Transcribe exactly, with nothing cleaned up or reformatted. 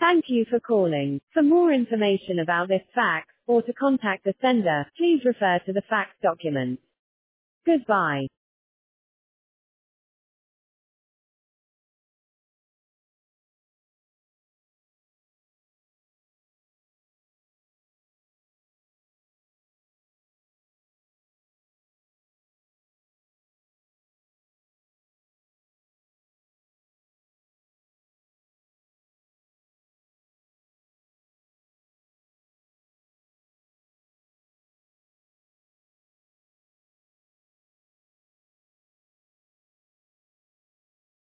Thank you for calling. For more information about this fax, or to contact the sender, please refer to the fax document. Goodbye.